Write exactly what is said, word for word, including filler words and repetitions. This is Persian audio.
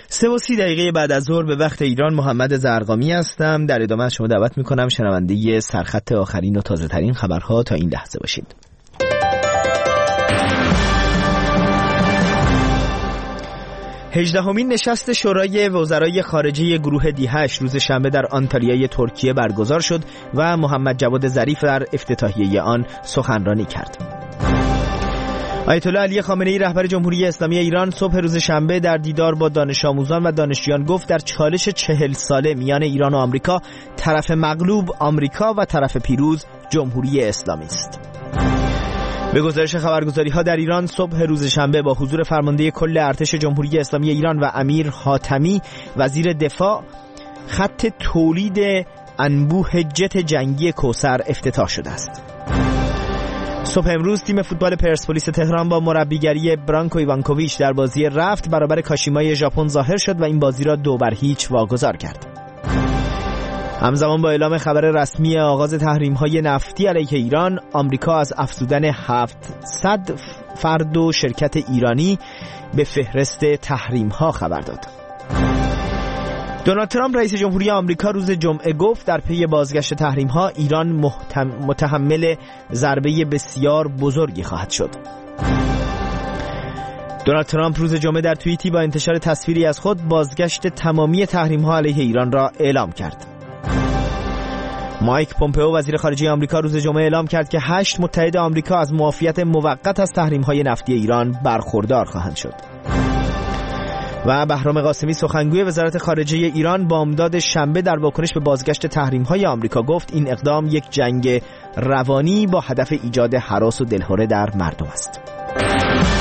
سه و سی دقیقه بعد از ظهر به وقت ایران، محمد زرقامی هستم. در ادامه از شما دعوت میکنم شنونده سرخط آخرین و تازه ترین خبرها تا این لحظه باشید. هجدهمین نشست شورای وزرای خارجه گروه دی هشت روز شنبه در آنتالیای ترکیه برگزار شد و محمد جواد ظریف در افتتاحیه آن سخنرانی کرد. آیت الله علی خامنه‌ای رهبر جمهوری اسلامی ایران صبح روز شنبه در دیدار با دانش آموزان و دانشجویان گفت در چالش چهل ساله میان ایران و آمریکا، طرف مغلوب آمریکا و طرف پیروز جمهوری اسلامی است. به گزارش خبرگزاری‌ها در ایران صبح روز شنبه با حضور فرمانده کل ارتش جمهوری اسلامی ایران و امیر حاتمی وزیر دفاع، خط تولید انبوه جت جنگی کوثر افتتاح شده است. صبح امروز تیم فوتبال پرسپولیس تهران با مربیگری برانکو ایوانکوویچ در بازی رفت برابر کاشیمای ژاپن ظاهر شد و این بازی را دو بر هیچ واگذار کرد. همزمان با اعلام خبر رسمی آغاز تحریم‌های نفتی علیه ایران، آمریکا از افزودن هفتصد فرد و شرکت ایرانی به فهرست تحریم‌ها خبر داد. دونالد ترامپ رئیس جمهوری آمریکا روز جمعه گفت در پی بازگشت تحریم‌ها ایران متحمل ضربه بسیار بزرگی خواهد شد. دونالد ترامپ روز جمعه در توییتی با انتشار تصویری از خود بازگشت تمامی تحریم‌ها علیه ایران را اعلام کرد. مایک پومپئو وزیر خارجه آمریکا روز جمعه اعلام کرد که هشت متحد آمریکا از معافیت موقت از تحریم‌های نفتی ایران برخوردار خواهند شد. و بهرام قاسمی سخنگوی وزارت خارجه ایران بامداد شنبه در واکنش به بازگشت تحریم‌های آمریکا گفت این اقدام یک جنگ روانی با هدف ایجاد هراس و دلهره در مردم است.